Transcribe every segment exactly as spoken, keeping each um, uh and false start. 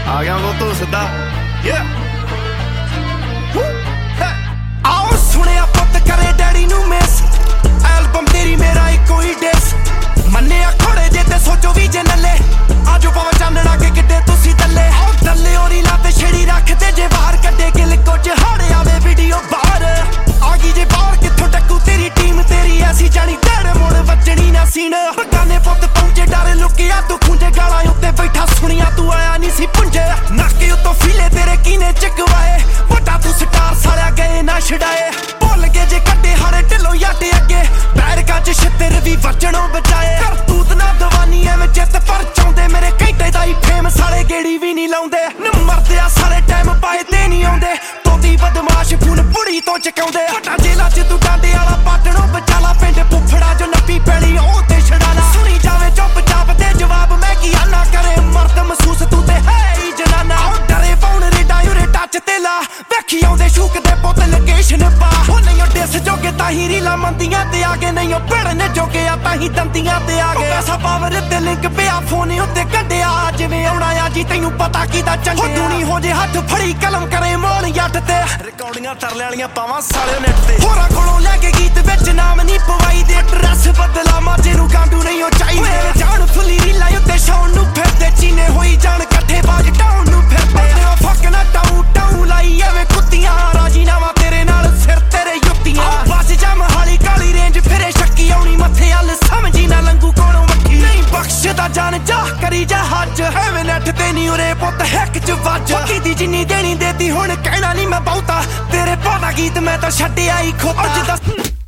ਆ ਗਿਆ ਉਹ ਤੋਂ ਸਿੱਧਾ ਆਓ ਸੁਣਿਆ ਪੁੱਤ ਕਰੇ ਡੈਡੀ ਨੂੰ ਮਿਸ ਐਲਬਮ ਤੇਰੀ ਮੇਰਾ ਇੱਕੋ ਹੀ ਡਿਸ ਮੰਨਿਆ ਖੋੜੇ ਜੇ ਤੇ ਸੋਚੋ ਵੀ ਜੇ ਨੱਲੇ ਆਜੋ ਪਵਾ ਚਾਨਣਾ ਕੇ ਕਿੱਡੇ ਤੁਸੀਂ ਦੱਲੇ ਆਓ ਦੱਲੇ ਔਰੀ ਲਾ ਤੇ ਛੇੜੀ ਰੱਖਦੇ ਜੇ ਬਾਹਰ ਕੱਢੇ ਗਿਲ ਕੁਝ ਹਾੜ ਆਵੇ ਵੀਡੀਓ ਬਾਹਰ ਆ ਗਈ ਜੇ ਬਾਹਰ ਕਿੱਥੋਂ ਟੱਕੂ ਤੇਰੀ ਟੀਮ ਤੇਰੀ ਐਸੀ ਜਾਣੀ ਡੜ ਮੋੜ ਵੱਜਣੀ ਨਾ ਸੀਨ ਬਗਾਨੇ ਪੁੱਤ ਪਹੁੰਚੇ ਡਰ ਲੁਕਿਆ ਤੂੰ ਖੁੰਝੇ ਗਾਲਾਂ ਉੱਤੇ ਬੈਠਾ ਸੁਣੀਆਂ ਤੂੰ ਆਇਆ ਨਹੀਂ ਸੀ ਪੁੰਜੇ ਨਾਕੇ ਉੱਤੋਂ ਫੀਲੇ ਤੇਰੇ ਕੀਨੇ ਚਕਵਾਏ ਵੱਡਾ ਤੂੰ ਸਟਾਰ ਸਾਲਿਆ ਗਏ ਨਾ ਛਡਾਏ ਭੁੱਲ ਕੇ ਜੇ ਕੱਢੇ ਹਾਰੇ ਢਿੱਲੋਂ ਯੱਟ ਅੱਗੇ ਬੈਰਕਾਂ ਚ ਛਿੱਤਰ ਵੀ ਵੱਜਣੋਂ ਬਚਾਏ ਕਰਤੂਤ ਨਾ ਦਵਾਨੀ ਐਵੇਂ ਜਿੱਤ ਪਰ ਚਾਹੁੰਦੇ ਮੇਰੇ ਘੰਟੇ ਦਾ ਹੀ ਫੇਮ ਸਾਲੇ ਗੇੜੀ ਵੀ ਨਹੀਂ ਲਾਉਂਦੇ ਨ ਮਰਦੇ ਆ ਸਾਰੇ ਟਾਈਮ ਪਾਏ ਤੇ ਨਹੀਂ ਆਉਂਦੇ ਤੋਤੀ ਬਦਮਾਸ਼ ਫੂਨ ਪੁੜੀ ਤੋਂ ਚਕਾਉਂਦੇ ਵੱਡਾ ਜੇਲਾ ਚ ਤੂੰ ਡਾਂਡੇ ਵਾਲਾ ਪਾਟਣੋਂ ਬਚਾਲਾ ਪਿੰਡ ਫੁੱਫੜਾ ਜੋ ਨੱਪੀ ਪੈਲੀ ਉਹ ਤੇ ਛਡਾਲਾ ਸੁਣੀ ਜਾਵੇ ਚੁੱਪ ਚਾਪ ਤੇ ਜਵਾਬ ਮੈਂ ਕੀ ਆਨਾ ਕਰੇ ਮਰਦ ਮਹਿਸੂਸ ਤੂੰ ਤੇ ਹੈ ਹੀ ਜਨਾਨਾ ਡਰੇ ਪਾਉਣ ਰੇਡਾ ਯੂਰੇ ਟੱਚ ਤੇ ਲਾ ਵੇਖੀ ਆਉਂਦੇ ਸ਼ੂਕ ਦੇ ਪੁੱਤ ਲੋਕੇਸ਼ਨ ਪਾ ਉਹ ਨਹੀਂ ਡਿਸ ਜੋਗੇ ਤਾਂ ਹੀ ਰੀਲਾ ਮੰਦੀਆਂ ਤੇ ਆ ਗਏ ਨਹੀਂ ਉਹ ਭੜਨ ਜੋਗੇ ਆ ਤਾਂ ਹੀ ਦੰਦੀਆਂ ਤੇ ਆ ਗਏ ਪੈਸਾ ਪਾਵਰ ਤੇ ਲਿੰਕ ਪਿਆ ਫੋਨ ਉੱਤੇ ਕੱਢਿਆ ਜਿਵੇਂ ਆਉਣਾ ਆ ਜੀ ਤੈਨੂੰ ਪਤਾ ਕਿਦਾ ਚੰਗਿਆ ਦੁਨੀ ਹੋ ਜੇ ਹੱਥ ਫੜੀ ਕਲਮ ਕਰੇ ਮੋਣ ਯੱਟ ਤੇ ਰਿਕਾਰਡਿੰਗਾਂ ਤਰਲੇ ਵਾਲੀਆਂ ਪਾਵਾਂ ਸਾਲਿਓ ਨੈਟ ਤੇ ਹੋਰਾਂ ਕੋਲੋਂ ਲੈ ਕੇ ਗੀਤ ਵਿੱਚ ਨਾਮ ਨਹੀਂ ਪਵਾਈ ਦੇ ਡਰੈਸ ਬਦਲਾ ਮਾਜੇ ਨੂੰ ਗਾਂਡੂ ਨਹੀਂ ਉਹ ਚਾਹੀਦੇ ਜਾਣ ਫੁੱਲੀ ਰੀਲਾ ਉੱਤੇ ਸ਼ੌਣ ਨੂੰ ਫਿਰਦੇ ਚੀਨੇ ਹੋਈ ਜਾਣ ਇਕੱਠੇ ਬਾਜ ਟਾਉਣ ਨੂੰ ਫਿਰਦੇ ਉਹ ਫੱਕ ਨਾ ਟਾਉ ਟਾਉ ਲਾਈ ਐਵੇਂ ਕੁੱਤੀਆਂ ਰਾਜੀ ਨਾਵਾਂ ਤੇਰੇ ਨਾਲ ਸਿਰ ਤੇਰੇ ਯੁੱਤੀਆਂ ਬਸ ਜਾ ਮਹਾਲੀ ਕਾਲੀ ਰੇਂਜ ਫਿਰੇ ਸ਼ੱਕੀ ਆਉਣੀ ਮੱਥੇ ਹੱਲ ਸਮਝੀ ਨਾ ਲੰਗੂ ਕੋਲੋਂ ਵੱਖੀ ਨਹੀਂ ਬਖਸ਼ਦਾ ਜਾਨ ਜਾ ਕਰੀ ਜਾ ਹੱਜ ਐਵੇਂ ਨੱਠ ਤੇ ਨਹੀਂ ਉਰੇ ਪੁੱਤ ਹੈਕ ਚ ਵੱਜ ਪੱਕੀ ਦੀ ਜਿੰਨੀ ਦੇਣੀ ਦੇਤੀ ਹੁਣ ਕਹਿਣਾ ਨਹੀਂ ਮੈਂ ਬਹੁਤਾ ਤੇਰੇ ਪਾਦਾ ਗੀਤ ਮੈਂ ਤਾਂ ਛੱਡਿਆ ਹੀ ਖੋਤਾ ਅੱਜ ਦੱਸ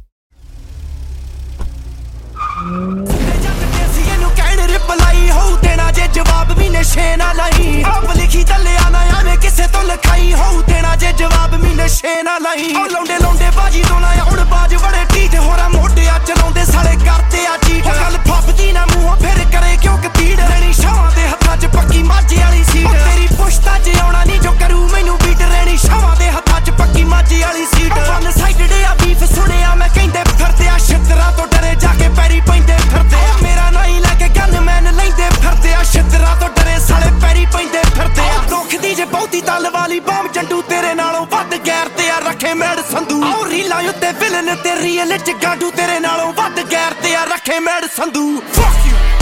ਰਿਪਲਾਈ ਹੋਊ ਦੇਣਾ ਜੇ ਜਵਾਬ ਵੀ ਨਸ਼ੇ ਨਾ ਲਾਈ ਆਪ ਲਿਖੀ ਚੱਲਿਆ ਨਾ ਐਵੇਂ ਕਿਸੇ ਤੋਂ ਲਿਖਾਈ ਹੋਊ ਦੇਣਾ ਜੇ ਜਵਾਬ ਵੀ ਨਸ਼ੇ ਨਾ ਲਾਈ ਉਹ ਲੌਂਡੇ ਲੌਂਡੇ ਬਾਜੀ ਤੋਂ ਨਾ ਹੁਣ ਬਾਜ ਬੜੇ ਢੀਠ ਹੋਰਾਂ ਮੋਢਿਆਂ ਚਲਾਉਂਦੇ ਸਾਲੇ ਕਰਦੇ ਆ ਚੀਟ ਗੱਲ ਫੱਬਦੀ ਨਾ ਮੂੰਹ ਫਿਰ ਕਰੇ ਕਿਉਂ ਕਤੀੜ ਰਹਿਣੀ ਸ਼ਾਵਾਂ ਦੇ ਹੱਥਾਂ 'ਚ ਪੱਕੀ ਮਾਝੇ ਵਾਲੀ ਸੀਟ ਤੇਰੀ ਪੁਸ਼ਤਾ 'ਚ ਆਉਣਾ ਨਹੀਂ ਜੋ ਕਰੂ ਮੈਨੂੰ ਬੀਟ ਰਹਿਣੀ ਸ਼ਾਵਾਂ ਦੇ ਹੱਥਾਂ 'ਚ ਪੱਕੀ ਮਾਝੇ ਵਾਲੀ ਸੀਟ ਵਨ ਸਾਈਡਡ ਆ ਬੀਫ ਸੁਣਿਆ ਮੈਂ ਕਹਿੰਦੇ ਫਿਰਦੇ ਆ ਛਿੱਤਰਾਂ ਤੋਂ ਡਰੇ ਜਾ ਕੇ ਪੈਰੀ ਪੈਂਦੇ ਫਿਰਦੇ ਆ ਮੇਰਾ ਨਹੀਂ ਲੈ ਕੇ ਗਨ ਮੈਨ ਲੈਂਦੇ ਫਿਰਦੇ ਆ ਛਿੱਤਰਾਂ ਤੋਂ ਡਰੇ ਸਾਲੇ ਪੈਰੀ ਪੈਂਦੇ ਫਿਰਦੇ ਆ ਦੁੱਖ ਦੀ ਜੇ ਬਹੁਤੀ ਤਲ ਵਾਲੀ ਬਾਮ ਜੰਡੂ ਤੇਰੇ ਨਾਲੋਂ ਵੱਧ ਗੈਰ ਤੇ ਆ ਰੱਖੇ ਮੈੜ ਸੰਧੂ ਆਉ ਰੀਲਾਂ ਉੱਤੇ ਵਿਲਨ ਤੇ ਰੀਅਲ ਚ ਗਾਂਡੂ ਤੇਰੇ ਨਾਲੋਂ ਵੱਧ ਗੈਰ ਤੇ ਆ ਰੱਖੇ ਮੈੜ ਸੰਧੂ ਫੱਕ ਯੂ